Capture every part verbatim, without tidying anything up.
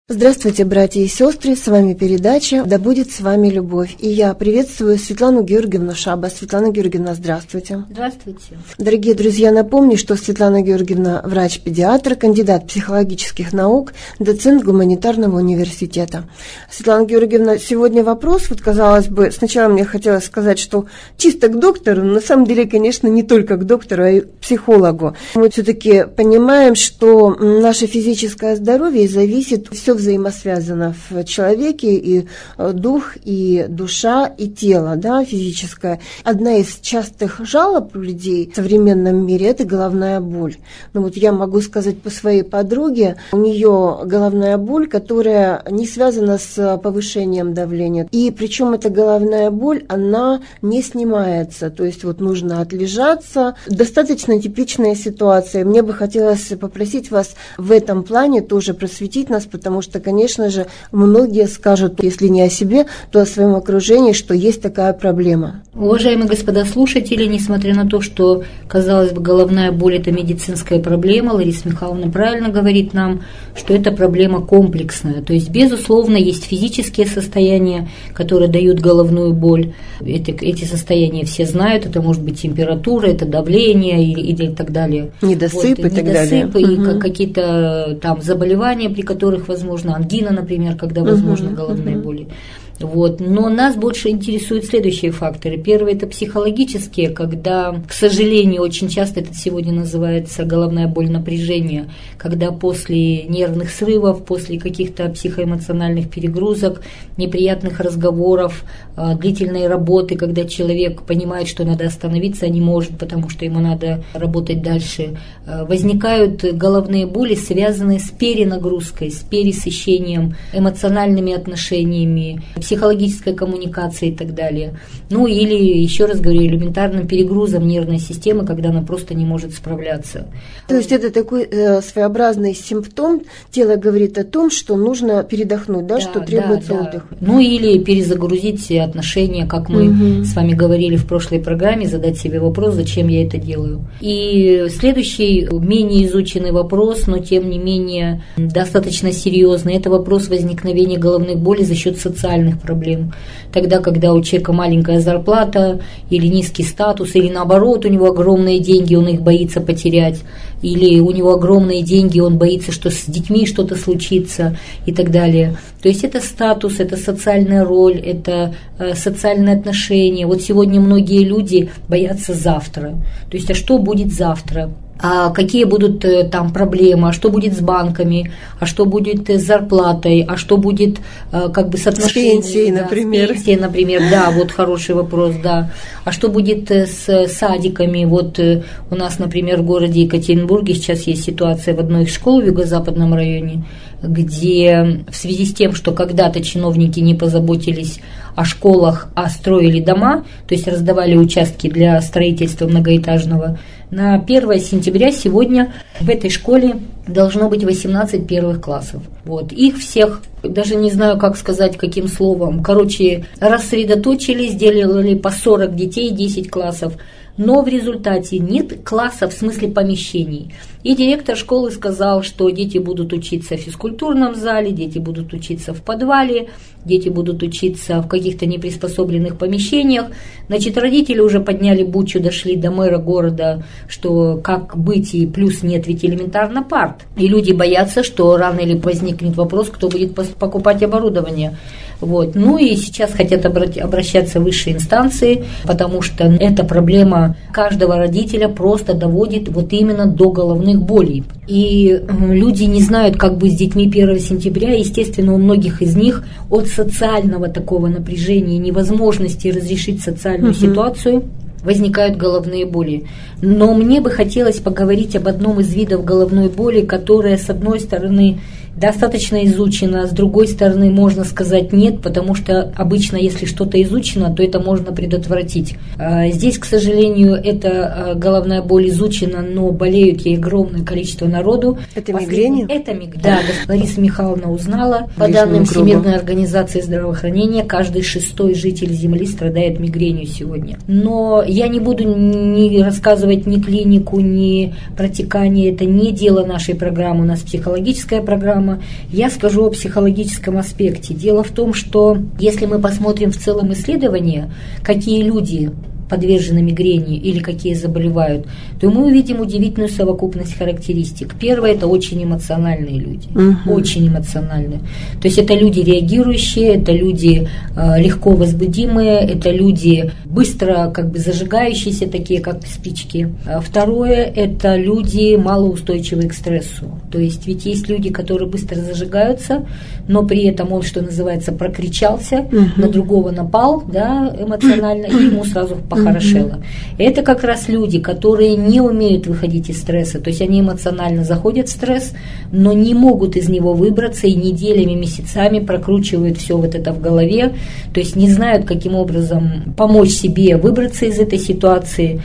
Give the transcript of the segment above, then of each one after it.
Здравствуйте, братья и сестры, с вами передача «Да будет с вами любовь». И я приветствую Светлану Георгиевну Шаба. Светлана Георгиевна, здравствуйте. Здравствуйте. Дорогие друзья, напомню, что Светлана Георгиевна врач-педиатр, кандидат психологических наук, доцент гуманитарного университета. Светлана Георгиевна, сегодня вопрос, вот казалось бы, сначала мне хотелось сказать, что чисто к доктору, но на самом деле, конечно, не только к доктору, а и к психологу. Мы все-таки понимаем, что наше физическое здоровье зависит все взаимосвязано в человеке, и дух, и душа, и тело, да, физическое. Одна из частых жалоб у людей в современном мире – это головная боль. Ну вот я могу сказать по своей подруге, у нее головная боль, которая не связана с повышением давления. И причем эта головная боль, она не снимается, то есть вот нужно отлежаться. Достаточно типичная ситуация. Мне бы хотелось попросить вас в этом плане тоже просветить нас, потому что что, конечно же, многие скажут, если не о себе, то о своем окружении, что есть такая проблема. Уважаемые господа слушатели, несмотря на то, что, казалось бы, головная боль – это медицинская проблема, Лариса Михайловна правильно говорит нам, что это проблема комплексная. То есть, безусловно, есть физические состояния, которые дают головную боль. Это, эти состояния все знают, это может быть температура, это давление или, или так далее. Недосып вот, и так далее. Недосып и угу. какие-то там заболевания, при которых, возможно, ангина, например, когда возможно uh-huh, головные uh-huh. боли. Вот. Но нас больше интересуют следующие факторы. Первый – это психологические, когда, к сожалению, очень часто это сегодня называется головная боль напряжения, когда после нервных срывов, после каких-то психоэмоциональных перегрузок, неприятных разговоров, длительной работы, когда человек понимает, что надо остановиться, а не может, потому что ему надо работать дальше, возникают головные боли, связанные с перенагрузкой, с пересыщением, эмоциональными отношениями, психологической коммуникации и так далее. Ну или, еще раз говорю, элементарным перегрузом нервной системы, когда она просто не может справляться. То есть это такой э, своеобразный симптом, тело говорит о том, что нужно передохнуть, да, да что требуется да, отдых. Да. Ну или перезагрузить отношения, как мы угу. с вами говорили в прошлой программе, задать себе вопрос, зачем я это делаю. И следующий, менее изученный вопрос, но тем не менее достаточно серьезный, это вопрос возникновения головных болей за счет социальных проблем. Тогда, когда у человека маленькая зарплата или низкий статус, или наоборот, у него огромные деньги, он их боится потерять, или у него огромные деньги, он боится, что с детьми что-то случится и так далее. То есть это статус, это социальная роль, это э, социальные отношения. Вот сегодня многие люди боятся завтра. То есть, а что будет завтра? А какие будут там проблемы, а что будет с банками, а что будет с зарплатой, а что будет как бы с отношением. С пенсией, да, например. С пенсией, например, да, вот хороший вопрос, да. А что будет с садиками? Вот у нас, например, в городе Екатеринбурге сейчас есть ситуация в одной из школ в юго-западном районе, где в связи с тем, что когда-то чиновники не позаботились о школах, а строили дома, то есть раздавали участки для строительства многоэтажного, на первое сентября сегодня в этой школе должно быть восемнадцать первых классов. Вот. Их всех, даже не знаю, как сказать, каким словом, короче, рассредоточили, сделали по сорок детей, десять классов. Но в результате нет класса в смысле помещений. И директор школы сказал, что дети будут учиться в физкультурном зале, дети будут учиться в подвале, дети будут учиться в каких-то неприспособленных помещениях. Значит, родители уже подняли бучу, дошли до мэра города, что как быть, и плюс нет ведь элементарно парт. И люди боятся, что рано или поздно возникнет вопрос, кто будет покупать оборудование. Вот. Ну и сейчас хотят обращаться в высшие инстанции, потому что эта проблема каждого родителя просто доводит вот именно до головных болей. И люди не знают, как быть с детьми первого сентября. Естественно, у многих из них от социального такого напряжения, невозможности разрешить социальную угу. ситуацию возникают головные боли. Но мне бы хотелось поговорить об одном из видов головной боли, которая, с одной стороны, достаточно изучено, а с другой стороны, можно сказать нет, потому что обычно, если что-то изучено, то это можно предотвратить. Здесь, к сожалению, эта головная боль изучена, но болеют ей огромное количество народу. Это мигрень? Это мигрень. Да, Лариса Михайловна узнала. По данным Всемирной организации здравоохранения, каждый шестой житель Земли страдает мигренью сегодня. Но я не буду ни рассказывать ни клинику, ни протекание. Это не дело нашей программы. У нас психологическая программа. программа. Я скажу о психологическом аспекте. Дело в том, что если мы посмотрим в целом исследования, какие люди подвержены мигрени или какие заболевают, то мы увидим удивительную совокупность характеристик. Первое – это очень эмоциональные люди, угу. очень эмоциональные. То есть это люди реагирующие, это люди э, легко возбудимые, это люди быстро как бы зажигающиеся, такие как спички. А второе – это люди малоустойчивые к стрессу. То есть ведь есть люди, которые быстро зажигаются, но при этом он, что называется, прокричался, угу. на другого напал, да, эмоционально, и ему сразу похорошело. Это как раз люди, которые не умеют выходить из стресса, то есть они эмоционально заходят в стресс, но не могут из него выбраться и неделями, месяцами прокручивают все вот это в голове, то есть не знают, каким образом помочь себе выбраться из этой ситуации.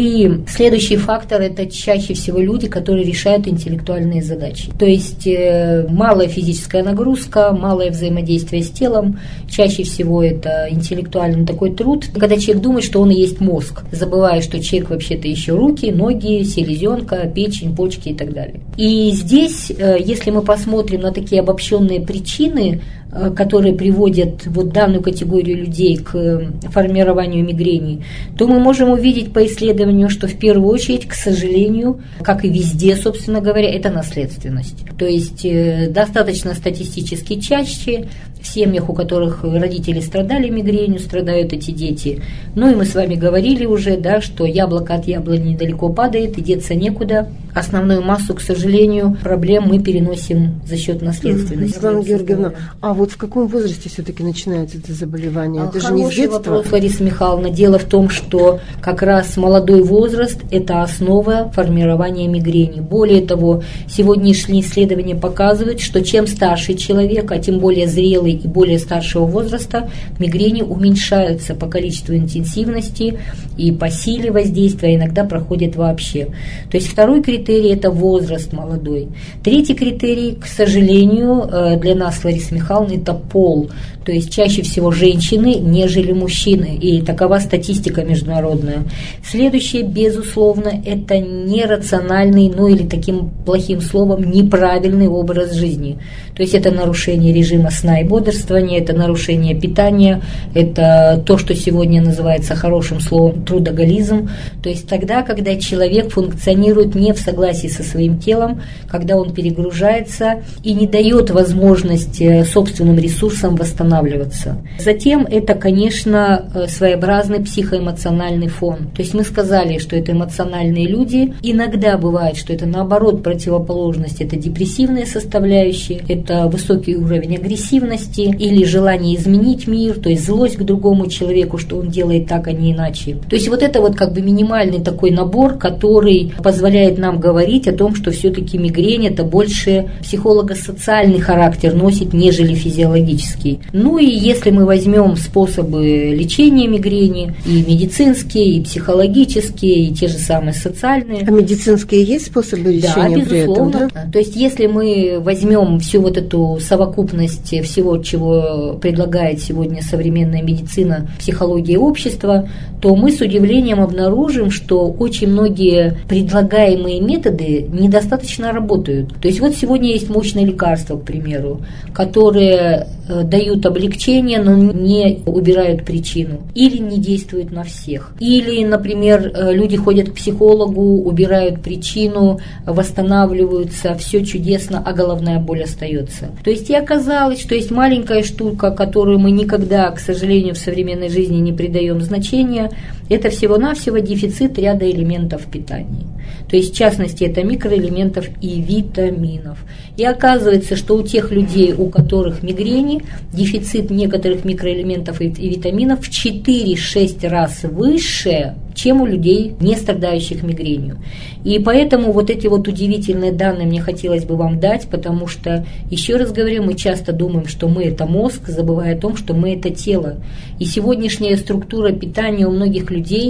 И следующий фактор – это чаще всего люди, которые решают интеллектуальные задачи. То есть э, малая физическая нагрузка, малое взаимодействие с телом, чаще всего это интеллектуальный такой труд, когда человек думает, что он и есть мозг, забывая, что человек вообще-то еще руки, ноги, селезенка, печень, почки и так далее. И здесь, если мы посмотрим на такие обобщенные причины, которые приводят вот данную категорию людей к формированию мигрени, то мы можем увидеть по исследованию, что в первую очередь, к сожалению, как и везде, собственно говоря, это наследственность. То есть достаточно статистически чаще в семьях, у которых родители страдали мигренью, страдают эти дети. Ну и мы с вами говорили уже, да, что яблоко от яблони недалеко падает, и деться некуда. Основную массу, к сожалению, проблем мы переносим за счет наследственности. Светлана Георгиевна, а вот в каком возрасте все-таки начинается это заболевание? Это Хороший же не с детства? Вопрос, Лариса Михайловна. Дело в том, что как раз молодой возраст – это основа формирования мигрени. Более того, сегодняшние исследования показывают, что чем старше человек, а тем более зрелый и более старшего возраста, мигрени уменьшаются по количеству интенсивности и по силе воздействия, а иногда проходят вообще. То есть второй критерий – это возраст молодой. Третий критерий, к сожалению, для нас, Лариса Михайловна, это пол. То есть чаще всего женщины, нежели мужчины. И такова статистика международная. Следующее, безусловно, это нерациональный, ну или таким плохим словом, неправильный образ жизни. То есть это нарушение режима сна и бодрствования, это нарушение питания, это то, что сегодня называется хорошим словом трудоголизм. То есть тогда, когда человек функционирует не в согласии со своим телом, когда он перегружается и не дает возможности собственным ресурсам восстанавливаться. Затем это, конечно, своеобразный психоэмоциональный фон. То есть мы сказали, что это эмоциональные люди. Иногда бывает, что это наоборот противоположность, это депрессивные составляющие, это высокий уровень агрессивности или желание изменить мир, то есть злость к другому человеку, что он делает так, а не иначе. То есть вот это вот как бы минимальный такой набор, который позволяет нам говорить о том, что все-таки мигрень это больше психолого-социальный характер носит, нежели физиологический. Ну и если мы возьмем способы лечения мигрени, и медицинские, и психологические, и те же самые социальные. А медицинские есть способы лечения? Да, безусловно. При этом, да? То есть если мы возьмем всю вот эту совокупность всего, чего предлагает сегодня современная медицина, психология и общество, то мы с удивлением обнаружим, что очень многие предлагаемые методы недостаточно работают. То есть вот сегодня есть мощные лекарства, к примеру, которые дают облегчение, но не убирают причину. Или не действуют на всех. Или, например, люди ходят к психологу, убирают причину, восстанавливаются, все чудесно, а головная боль остается. То есть и оказалось, что есть маленькая штука, которую мы никогда, к сожалению, в современной жизни не придаем значения. Это всего-навсего дефицит ряда элементов питания. То есть, в частности, это микроэлементов и витаминов. И оказывается, что у тех людей, у которых мигрени, дефицит некоторых микроэлементов и витаминов в четыре-шесть раз выше, чем у людей, не страдающих мигренью. И поэтому вот эти вот удивительные данные мне хотелось бы вам дать, потому что, еще раз говорю, мы часто думаем, что мы это мозг, забывая о том, что мы это тело. И сегодняшняя структура питания у многих людей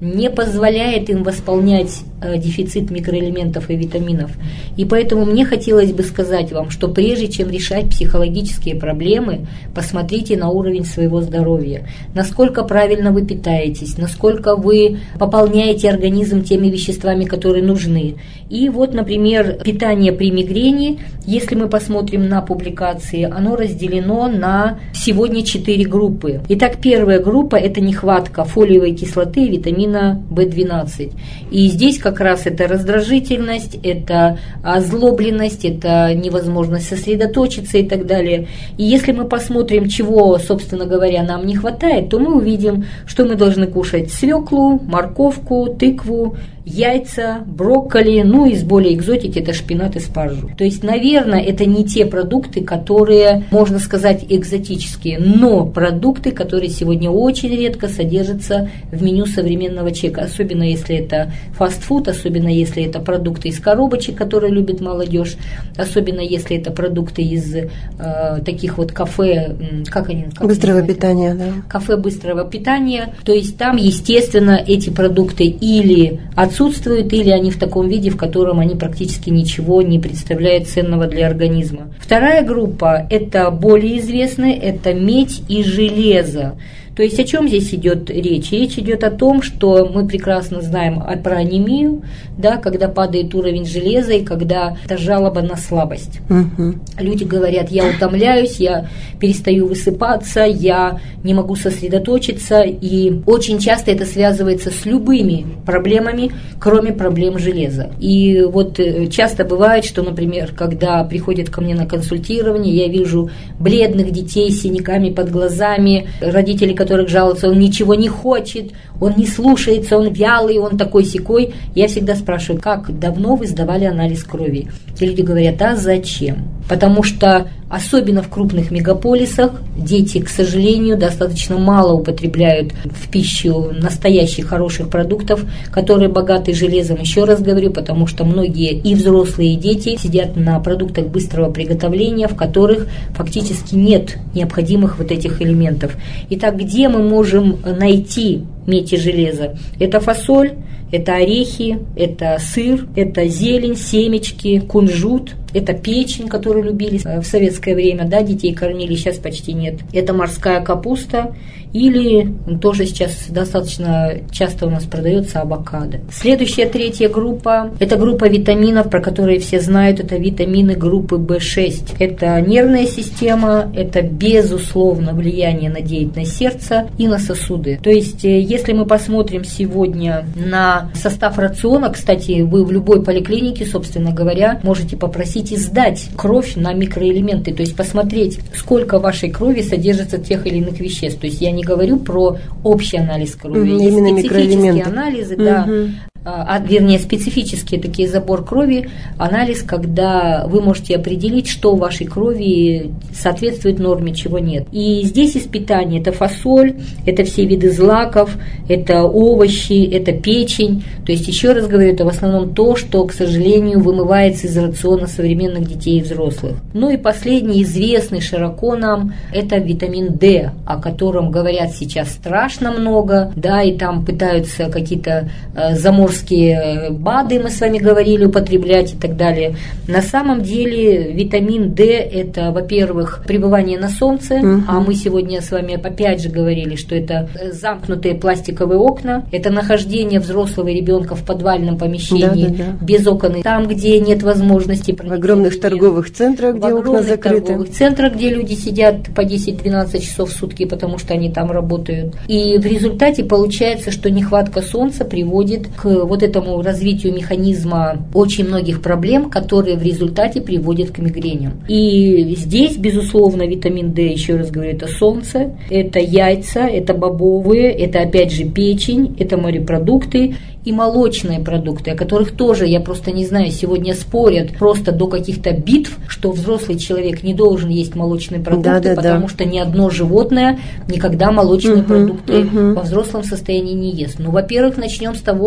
не позволяет им восполнять э, дефицит микроэлементов и витаминов. И поэтому мне хотелось бы сказать вам, что прежде чем решать психологические проблемы, посмотрите на уровень своего здоровья, насколько правильно вы питаетесь, насколько вы пополняете организм теми веществами, которые нужны. И вот, например, питание при мигрени, если мы посмотрим на публикации, оно разделено на сегодня четыре группы. Итак, первая группа – это нехватка фолиевой кислоты и витамина бэ двенадцать. И здесь как раз это раздражительность, это озлобленность, это невозможность сосредоточиться и так далее. И если мы посмотрим, чего, собственно говоря, нам не хватает, то мы увидим, что мы должны кушать свеклу, морковку, тыкву, яйца, брокколи, ну и из более экзотики это шпинат и спаржу. То есть, наверное, это не те продукты, которые, можно сказать, экзотические, но продукты, которые сегодня очень редко содержатся в меню современного человека, особенно если это фастфуд, особенно если это продукты из коробочек, которые любит молодежь, особенно если это продукты из э, таких вот кафе, как они? Как быстрого они питания, да. Кафе быстрого питания. То есть там, естественно, эти продукты или отсутствуют, или они в таком виде, в котором они практически ничего не представляют ценного для организма. Вторая группа – это более известные, это медь и железо. То есть о чем здесь идет речь? Речь идет о том, что мы прекрасно знаем про анемию, да, когда падает уровень железа и когда это жалоба на слабость. Угу. Люди говорят: я утомляюсь, я перестаю высыпаться, я не могу сосредоточиться, и очень часто это связывается с любыми проблемами, кроме проблем железа. И вот часто бывает, что, например, когда приходят ко мне на консультирование, я вижу бледных детей с синяками под глазами, родители, которых жалуются, он ничего не хочет, он не слушается, он вялый, он такой-сякой. Я всегда спрашиваю: как давно вы сдавали анализ крови? И люди говорят: а зачем? Потому что особенно в крупных мегаполисах дети, к сожалению, достаточно мало употребляют в пищу настоящих хороших продуктов, которые богаты железом. Еще раз говорю, потому что многие и взрослые, и дети сидят на продуктах быстрого приготовления, в которых фактически нет необходимых вот этих элементов. Итак, где мы можем найти медь и железо? Это фасоль, это орехи, это сыр, это зелень, семечки, кунжут, это печень, которую любили в советское время, да, детей кормили, сейчас почти нет. Это морская капуста, или тоже сейчас достаточно часто у нас продается авокадо. Следующая, третья группа, это группа витаминов, про которые все знают, это витамины группы бэ шесть. Это нервная система, это безусловно влияние на деятельность сердца и на сосуды. То есть, если мы посмотрим сегодня на состав рациона, кстати, вы в любой поликлинике, собственно говоря, можете попросить сдать кровь на микроэлементы, то есть посмотреть, сколько в вашей крови содержится тех или иных веществ. То есть я не говорю про общий анализ крови, mm-hmm, есть именно специфические анализы, mm-hmm. да, а, вернее, специфические такие забор крови, анализ, когда вы можете определить, что в вашей крови соответствует норме, чего нет. И здесь из питания это фасоль, это все виды злаков, это овощи, это печень. То есть, еще раз говорю, это в основном то, что, к сожалению, вымывается из рациона современных детей и взрослых. Ну и последний, известный широко нам, это витамин D, о котором говорят сейчас страшно много, да, и там пытаются какие-то э, заморские БАДы, мы с вами говорили, употреблять и так далее. На самом деле витамин D – это, во-первых, пребывание на солнце, угу. а мы сегодня с вами опять же говорили, что это замкнутые пластиковые окна, это нахождение взрослого ребенка в подвальном помещении, да, да, да. без окон, там, где нет возможности проникновения. В огромных торговых центрах, где окна закрыты. В огромных торговых центрах, где люди сидят по десять-двенадцать часов в сутки, потому что они там работают. И в результате получается, что нехватка солнца приводит к вот этому развитию механизма очень многих проблем, которые в результате приводят к мигреням. И здесь, безусловно, витамин D, еще раз говорю, это солнце, это яйца, это бобовые, это опять же печень, это морепродукты и молочные продукты, о которых тоже, я просто не знаю, сегодня спорят просто до каких-то битв, что взрослый человек не должен есть молочные продукты, да, да, потому да. что ни одно животное никогда молочные угу, продукты угу. во взрослом состоянии не ест. Ну, во-первых, начнем с того, что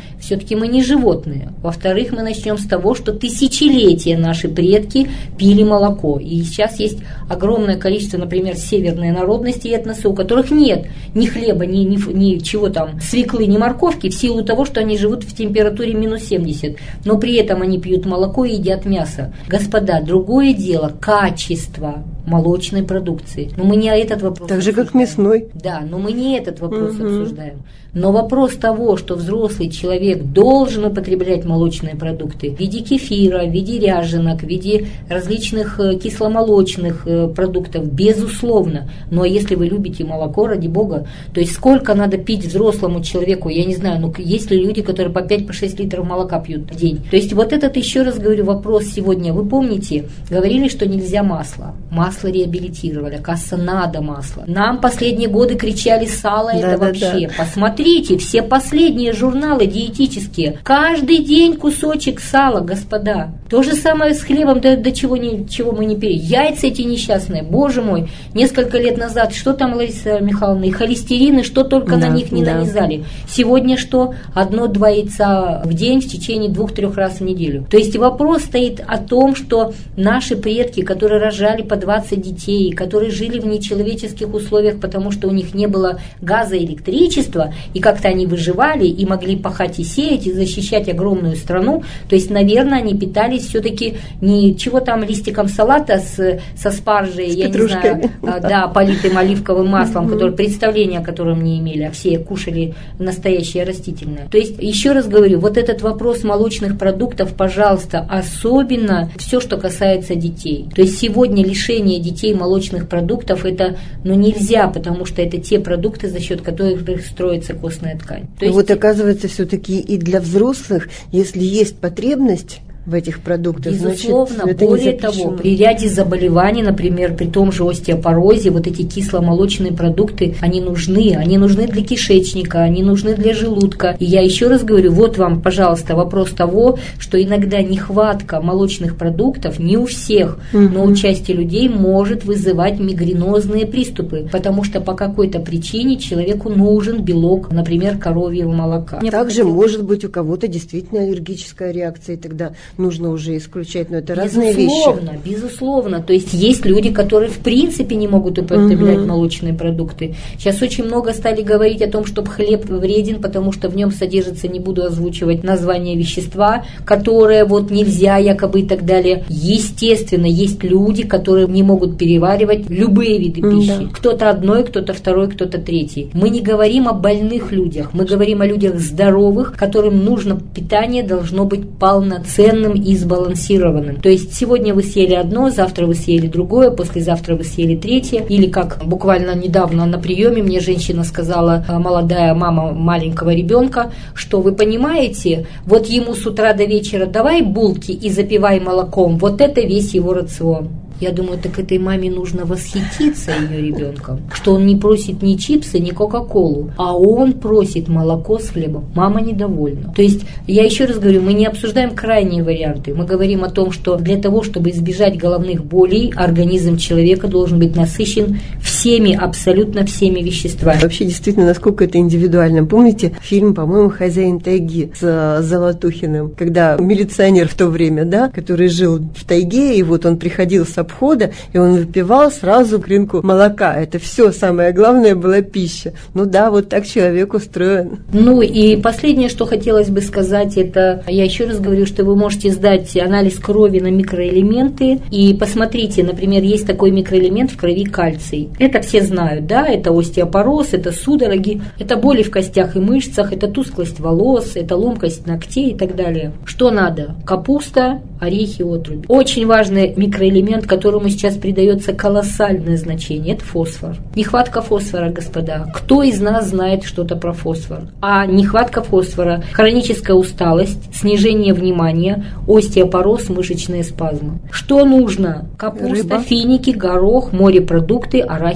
все-таки мы не животные. Во-вторых, мы начнем с того, что тысячелетия наши предки пили молоко. И сейчас есть огромное количество, например, северной народности и этносы, у которых нет ни хлеба, ни, ни, ни чего там, свеклы, ни морковки, в силу того, что они живут в температуре минус семьдесят. Но при этом они пьют молоко и едят мясо. Господа, другое дело – качество молочной продукции. Но мы не этот вопрос Так же, обсуждаем. как мясной. Да, но мы не этот вопрос угу. обсуждаем. Но вопрос того, что взрослый человек должен употреблять молочные продукты в виде кефира, в виде ряженок, в виде различных кисломолочных продуктов, безусловно. Но если вы любите молоко, ради бога, то есть сколько надо пить взрослому человеку, я не знаю, ну есть ли люди, которые по пять-шесть литров молока пьют в день. То есть вот этот, еще раз говорю, вопрос сегодня. Вы помните, говорили, что нельзя масло. Масло реабилитировали, оказывается, надо масло. Нам последние годы кричали, сало да, это да, вообще. Да. Посмотрите. Смотрите, все последние журналы диетические, каждый день кусочек сала, господа. То же самое с хлебом, до, до чего, не, чего мы не перейдем. Яйца эти несчастные, боже мой, несколько лет назад, что там, Лариса Михайловна, и холестерины, что только да, на них не да. нанизали. Сегодня что? Одно-два яйца в день в течение двух-трех раз в неделю. То есть вопрос стоит о том, что наши предки, которые рожали по двадцать детей, которые жили в нечеловеческих условиях, потому что у них не было газа и электричества, и как-то они выживали и могли пахать и сеять, и защищать огромную страну. То есть, наверное, они питались все-таки не чего там листиком салата с, со спаржей, с я петрушкой. Не знаю, да, политым оливковым маслом, которое, представления о котором не имели, а все кушали настоящее растительное. То есть, еще раз говорю, вот этот вопрос молочных продуктов, пожалуйста, особенно все, что касается детей. То есть, сегодня лишение детей молочных продуктов, это ну, нельзя, потому что это те продукты, за счет которых строится костная ткань. То есть, вот оказывается, все-таки и для взрослых, если есть потребность в этих продуктах, безусловно, значит, это более того, при ряде заболеваний, например, при том же остеопорозе, вот эти кисломолочные продукты, они нужны, они нужны для кишечника, они нужны для желудка. И я еще раз говорю, вот вам, пожалуйста, вопрос того, что иногда нехватка молочных продуктов не у всех, угу. но у части людей может вызывать мигренозные приступы, потому что по какой-то причине человеку нужен белок, например, коровьего молока. Также хотел... может быть у кого-то действительно аллергическая реакция, и тогда нужно уже исключать, но это разные вещи. Безусловно, безусловно. То есть есть люди, которые в принципе не могут употреблять угу. молочные продукты. Сейчас очень много стали говорить о том, что хлеб вреден, потому что в нем содержится, не буду озвучивать название вещества, которое вот нельзя якобы и так далее. Естественно, есть люди, которые не могут переваривать любые виды пищи. Да. Кто-то одной, кто-то второй, кто-то третий. Мы не говорим о больных людях, мы говорим о людях здоровых, которым нужно питание должно быть полноценным и сбалансированным. То есть сегодня вы съели одно, завтра вы съели другое, послезавтра вы съели третье. Или как буквально недавно на приеме мне женщина сказала, молодая мама маленького ребенка, что вы понимаете, вот ему с утра до вечера давай булки и запивай молоком, вот это весь его рацион. Я думаю, так этой маме нужно восхититься ее ребенком, что он не просит ни чипсы, ни кока-колу, а он просит молоко с хлебом. Мама недовольна. То есть, я еще раз говорю, мы не обсуждаем крайние варианты. Мы говорим о том, что для того, чтобы избежать головных болей, организм человека должен быть насыщен всеми, абсолютно всеми веществами. Вообще, действительно, насколько это индивидуально. Помните фильм, по-моему, «Хозяин тайги» с Золотухиным, когда милиционер в то время, да, который жил в тайге, и вот он приходил с обхода, и он выпивал сразу кринку молока. Это все самое главное была пища. Ну да, вот так человек устроен. Ну и последнее, что хотелось бы сказать, это, я еще раз говорю, что вы можете сдать анализ крови на микроэлементы, и посмотрите, например, есть такой микроэлемент в крови кальций. Это все знают, да, это остеопороз, это судороги, это боли в костях и мышцах, это тусклость волос, это ломкость ногтей и так далее. Что надо? Капуста, орехи, отруби. Очень важный микроэлемент, которому сейчас придается колоссальное значение, это фосфор. Нехватка фосфора, господа. Кто из нас знает что-то про фосфор? А нехватка фосфора, хроническая усталость, снижение внимания, остеопороз, мышечные спазмы. Что нужно? Капуста, рыба, финики, горох, морепродукты, арахис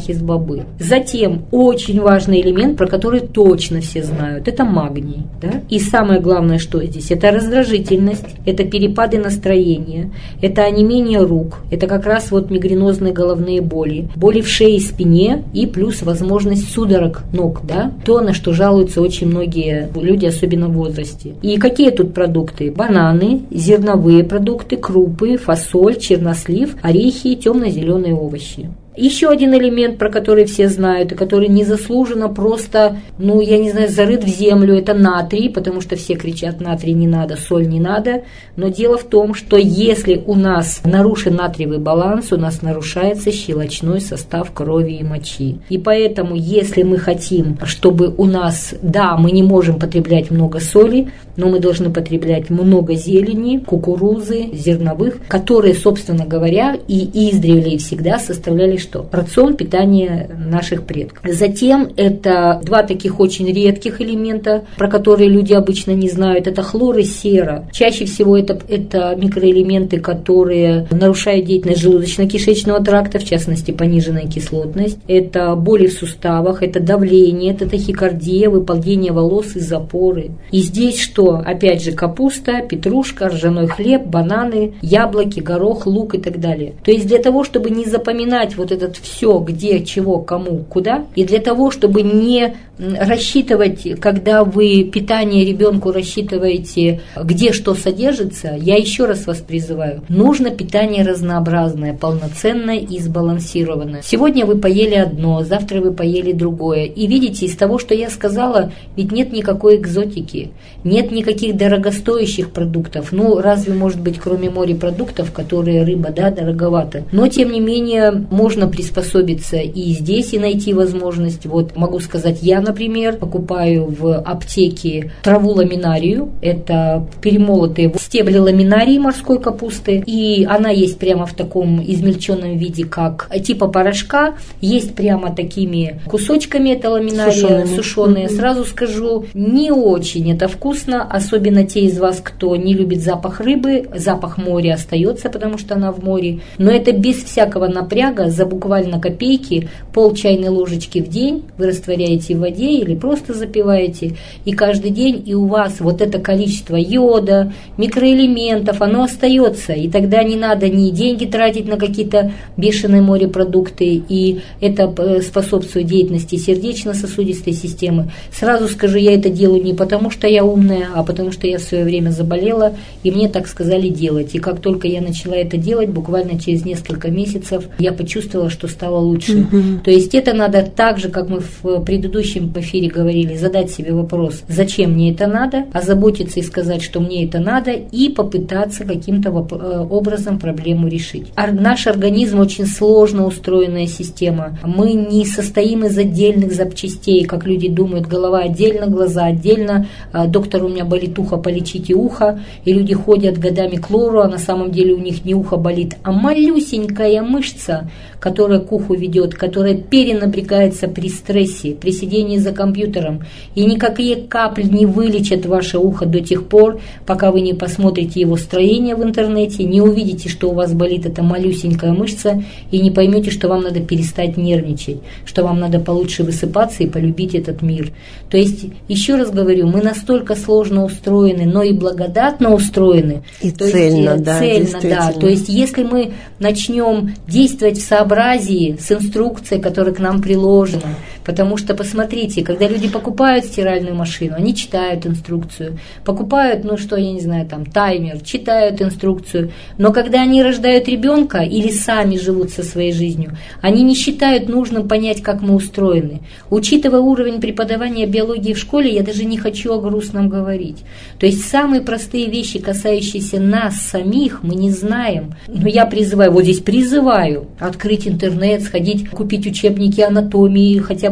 арахис бобы. Затем очень важный элемент, про который точно все знают, это магний. Да? И самое главное, что здесь, это раздражительность, это перепады настроения, это онемение рук, это как раз вот мигренозные головные боли, боли в шее и спине и плюс возможность судорог ног, да? То, на что жалуются очень многие люди, особенно в возрасте. И какие тут продукты? Бананы, зерновые продукты, крупы, фасоль, чернослив, орехи, темно-зеленые овощи. Еще один элемент, про который все знают, и который незаслуженно просто, ну, я не знаю, зарыт в землю, это натрий, потому что все кричат: натрий не надо, соль не надо. Но дело в том, что если у нас нарушен натриевый баланс, у нас нарушается щелочной состав крови и мочи. И поэтому, если мы хотим, чтобы у нас, да, мы не можем потреблять много соли, но мы должны потреблять много зелени, кукурузы, зерновых, которые, собственно говоря, и издревле и всегда составляли что? Рацион питания наших предков. Затем это два таких очень редких элемента, про которые люди обычно не знают. Это хлор и сера. Чаще всего это, это микроэлементы, которые нарушают деятельность желудочно-кишечного тракта, в частности, пониженная кислотность. Это боли в суставах, это давление, это тахикардия, выпадение волос и запоры. И здесь что? Опять же, капуста, петрушка, ржаной хлеб, бананы, яблоки, горох, лук и так далее. То есть для того, чтобы не запоминать вот этот все, где, чего, кому, куда, и для того, чтобы не рассчитывать, когда вы питание ребенку рассчитываете, где что содержится, я еще раз вас призываю, нужно питание разнообразное, полноценное и сбалансированное. Сегодня вы поели одно, завтра вы поели другое. И видите, из того, что я сказала, ведь нет никакой экзотики, нет никаких дорогостоящих продуктов. Ну, разве может быть, кроме морепродуктов, которые рыба, да, дороговато. Но, тем не менее, можно приспособиться и здесь, и найти возможность. Вот, могу сказать, я, например, покупаю в аптеке траву ламинарию. Это перемолотые стебли ламинарии морской капусты. И она есть прямо в таком измельченном виде, как типа порошка. Есть прямо такими кусочками эта ламинария, сушеные. сушеные. Mm-hmm. Сразу скажу, не очень это вкусно. Особенно те из вас, кто не любит запах рыбы. Запах моря остается, потому что она в море. Но это без всякого напряга, за буквально копейки, пол чайной ложечки в день вы растворяете в воде или просто запиваете, и каждый день и у вас вот это количество йода, микроэлементов, оно остается, и тогда не надо ни деньги тратить на какие-то бешеные морепродукты, и это способствует деятельности сердечно-сосудистой системы. Сразу скажу, я это делаю не потому, что я умная, а потому что я в свое время заболела, и мне так сказали делать, и как только я начала это делать, буквально через несколько месяцев я почувствовала, что стало лучше. Mm-hmm. То есть это надо так же, как мы в предыдущем эфире говорили, задать себе вопрос, зачем мне это надо, озаботиться и сказать, что мне это надо, и попытаться каким-то образом проблему решить. Наш организм очень сложно устроенная система. Мы не состоим из отдельных запчастей, как люди думают, голова отдельно, глаза отдельно, доктор, у меня болит ухо, полечите ухо, и люди ходят годами к лору, а на самом деле у них не ухо болит, а малюсенькая мышца, которая к уху ведет, которая перенапрягается при стрессе, при сидении за компьютером. И никакие капли не вылечат ваше ухо до тех пор, пока вы не посмотрите его строение в интернете, не увидите, что у вас болит эта малюсенькая мышца, и не поймете, что вам надо перестать нервничать, что вам надо получше высыпаться и полюбить этот мир. То есть, еще раз говорю, мы настолько сложно устроены, но и благодатно устроены. И то цельно, есть, да. Цельно, да. То есть, если мы начнем действовать в сообразии с инструкцией, которая к нам приложена, потому что, посмотрите, когда люди покупают стиральную машину, они читают инструкцию, покупают, ну что, я не знаю, там, таймер, читают инструкцию, но когда они рождают ребенка или сами живут со своей жизнью, они не считают нужным понять, как мы устроены. Учитывая уровень преподавания биологии в школе, я даже не хочу о грустном говорить. То есть самые простые вещи, касающиеся нас самих, мы не знаем. Но я призываю, вот здесь призываю открыть интернет, сходить, купить учебники анатомии, хотя бы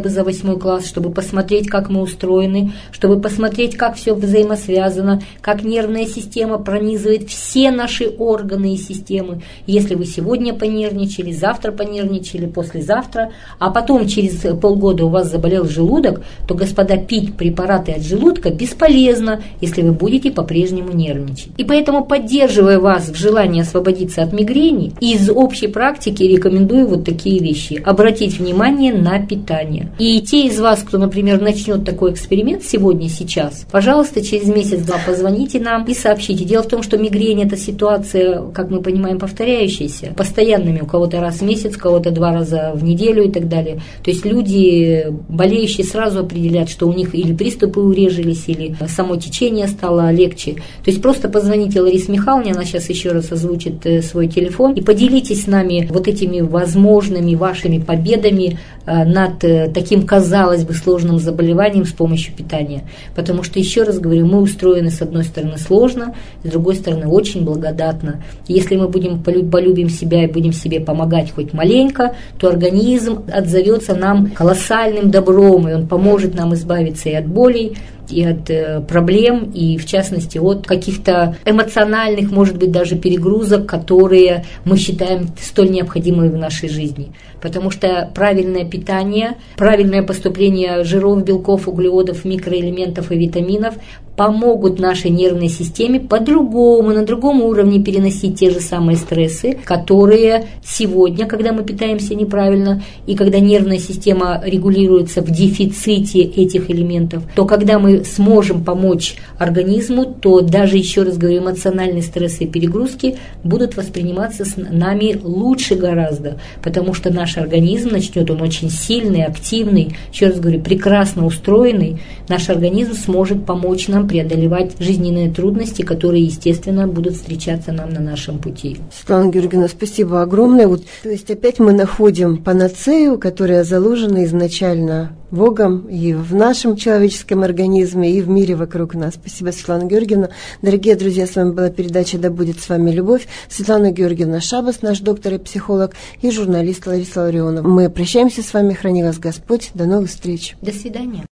бы за восьмой класс, чтобы посмотреть, как мы устроены, чтобы посмотреть, как все взаимосвязано, как нервная система пронизывает все наши органы и системы. Если вы сегодня понервничали, завтра понервничали, послезавтра, а потом через полгода у вас заболел желудок, то, господа, пить препараты от желудка бесполезно, если вы будете по-прежнему нервничать. И поэтому, поддерживая вас в желании освободиться от мигрени, из общей практики рекомендую вот такие вещи. Обратить внимание на питание. И те из вас, кто, например, начнет такой эксперимент сегодня, сейчас, пожалуйста, через месяц-два позвоните нам и сообщите. Дело в том, что мигрень – это ситуация, как мы понимаем, повторяющаяся, постоянными, у кого-то раз в месяц, у кого-то два раза в неделю и так далее. То есть люди, болеющие, сразу определят, что у них или приступы урежились, или само течение стало легче. То есть просто позвоните Ларисе Михайловне, она сейчас еще раз озвучит свой телефон, и поделитесь с нами вот этими возможными вашими победами над таким, казалось бы, сложным заболеванием с помощью питания. Потому что, еще раз говорю, мы устроены, с одной стороны, сложно, с другой стороны, очень благодатно. Если мы будем полюбим себя и будем себе помогать хоть маленько, то организм отзовется нам колоссальным добром, и он поможет нам избавиться и от болей, и от э, проблем, и в частности от каких-то эмоциональных, может быть, даже перегрузок, которые мы считаем столь необходимыми в нашей жизни. Потому что правильное питание, правильное поступление жиров, белков, углеводов, микроэлементов и витаминов помогут нашей нервной системе по-другому, на другом уровне переносить те же самые стрессы, которые сегодня, когда мы питаемся неправильно, и когда нервная система регулируется в дефиците этих элементов, то когда мы сможем помочь организму, то даже, еще раз говорю, эмоциональные стрессы и перегрузки будут восприниматься с нами лучше гораздо, потому что наш организм начнет, он очень сильный, активный, еще раз говорю, прекрасно устроенный, наш организм сможет помочь нам преодолевать жизненные трудности, которые, естественно, будут встречаться нам на нашем пути. Светлана Георгиевна, спасибо огромное. Вот, то есть опять мы находим панацею, которая заложена изначально Богом и в нашем человеческом организме, и в мире вокруг нас. Спасибо, Светлана Георгиевна. Дорогие друзья, с вами была передача «Да будет с вами любовь». Светлана Георгиевна Шабас, наш доктор и психолог, и журналист Лариса Ларионова. Мы прощаемся с вами, храни вас Господь. До новых встреч. До свидания.